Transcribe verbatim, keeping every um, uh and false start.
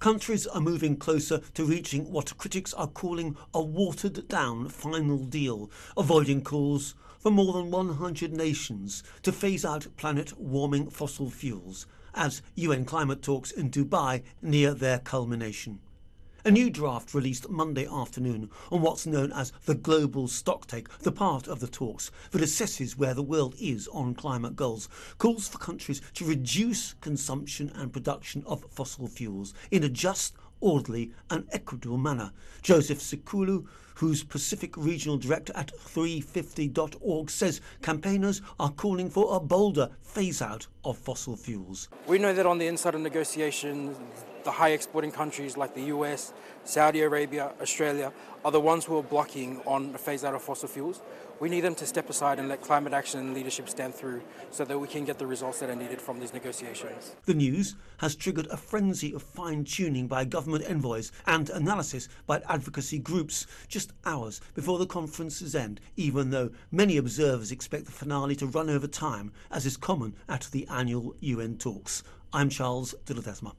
Countries are moving closer to reaching what critics are calling a watered-down final deal, avoiding calls for more than one hundred nations to phase out planet-warming fossil fuels as U N climate talks in Dubai near their culmination. A new draft released Monday afternoon on what's known as the Global Stocktake, the part of the talks that assesses where the world is on climate goals, calls for countries to reduce consumption and production of fossil fuels in a just, orderly and equitable manner. Joseph Sikulu, who's Pacific Regional Director at three fifty dot org, says campaigners are calling for a bolder phase-out of fossil fuels. We know that on the inside of negotiations, the high exporting countries like the U S, Saudi Arabia, Australia are the ones who are blocking on the phase out of fossil fuels. We need them to step aside and let climate action and leadership stand through so that we can get the results that are needed from these negotiations. The news has triggered a frenzy of fine-tuning by government envoys and analysis by advocacy groups just hours before the conference's end, even though many observers expect the finale to run over time, as is common at the annual U N talks. I'm Charles de Ledesma.